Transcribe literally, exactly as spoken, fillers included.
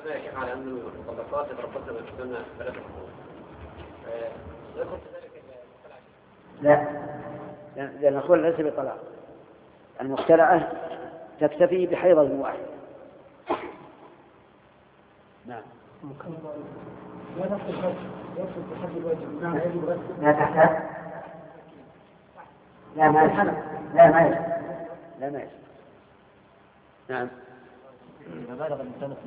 اتفقنا يا شيخ على أن المطلقات يتربصن بأنفسهن ثلاثة قروء. يدخل في ذلك المختلعة؟ لا، لأن الخلع ليس بطلاق. المختلعة تكتفي بحيضة واحد. نعم. لا تحتاج. لا ما يجب. لا ما يجب. لا ما يجب. نعم.